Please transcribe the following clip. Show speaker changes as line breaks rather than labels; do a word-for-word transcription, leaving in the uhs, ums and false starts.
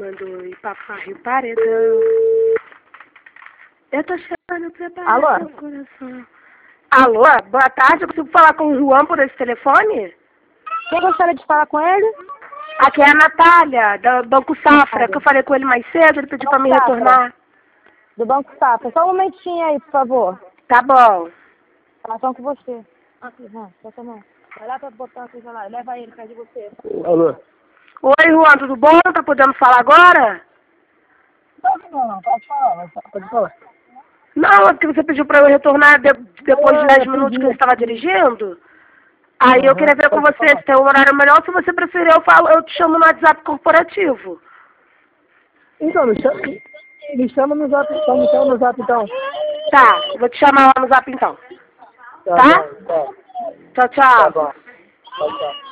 mandou ir pra farra e o paredão. Eu tô chegando preparado.
Alô?
Coração. Alô? Boa tarde, eu consigo falar com o Juan por esse telefone?
Quem gostaria de falar com ele?
Aqui é a Natália, do Banco Safra, que eu falei com ele mais cedo, ele pediu pra me
Safra.
retornar.
Do Banco Safra. Só um momentinho aí, por favor.
Tá bom.
Relação com você. Aqui, Juan, bota a mão. Vai lá pra botar a coisa lá. Leva ele perto de você.
Alô?
Oi, Juan, tudo bom? Tá podendo falar agora?
Não, não, não, pode falar, pode falar.
Não, é porque você pediu pra eu retornar de, depois de
Ah,
dez minutos que eu estava dirigindo. Aí eu
Uhum,
queria ver com
pode
você
falar.
se tem um horário melhor. Se você preferir, eu, falo, eu te chamo no WhatsApp corporativo.
Então, me chama, me chama no zap, então, me chama no zap, então.
Tá, vou te chamar lá no Zap então.
Tá,
Tá?
bom, tá.
Tchau,
Tá
tchau.
bom. Tchau, tchau.